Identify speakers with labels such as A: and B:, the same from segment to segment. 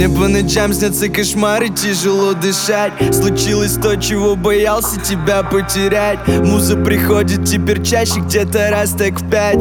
A: Мне по ночам снятся кошмары, тяжело дышать. Случилось то, чего боялся тебя потерять. Муза приходит теперь чаще, где-то раз так в 5.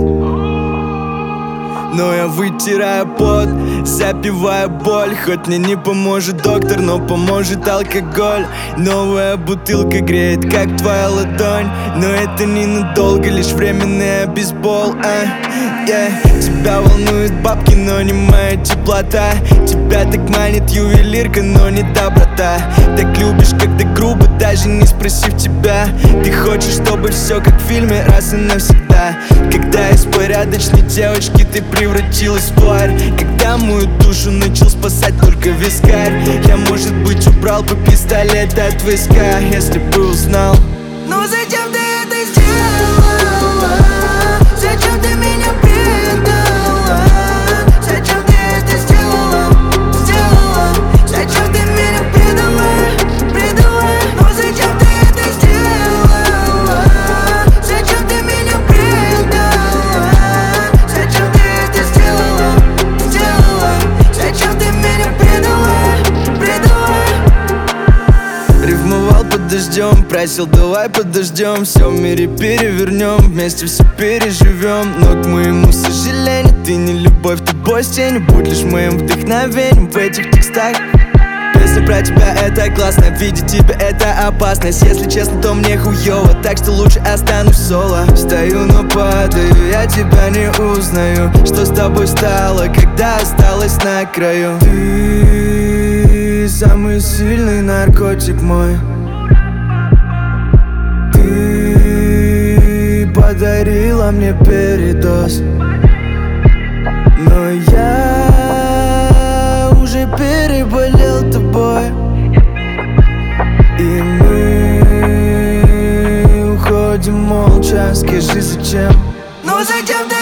A: Но я вытираю пот, запиваю боль. Хоть мне не поможет доктор, но поможет алкоголь. Новая бутылка греет, как твоя ладонь. Но это ненадолго, лишь временный бейсбол. Тебя волнуют бабки, но не моя теплота. Тебя так манит ювелирка, но не доброта. Так любишь, когда грубо, даже не спросив тебя. Ты хочешь, чтобы все как в фильме, раз и навсегда. Когда из порядочной девочки ты превратилась в тварь. Когда мою душу начал спасать только вискарь. Я, может быть, убрал бы пистолет от виска, если бы узнал.
B: Ну зачем ты это сделала? Зачем ты меня предала? Зачем ты это сделала? Зачем ты меня предала? Ну зачем ты это сделала? Зачем ты меня предала? Зачем ты это сделала? Зачем ты меня предала?
A: Рифмовал под дождем, просил, давай подождем. Все в мире перевернем, вместе все переживем. Но к моему сожалению, ты не любовь, ты бой с тенью. Будь лишь моим вдохновением в этих текстах. Песня про тебя — это классно, видеть тебя — это опасность. Если честно, то мне хуёво, так что лучше останусь соло. Стою, но падаю, я тебя не узнаю. Что с тобой стало, когда осталась на краю? Ты самый сильный наркотик мой. Ты подарила мне передоз. Но я уже переболел тобой. И мы уходим молча, скажи зачем?
B: Ну зачем ты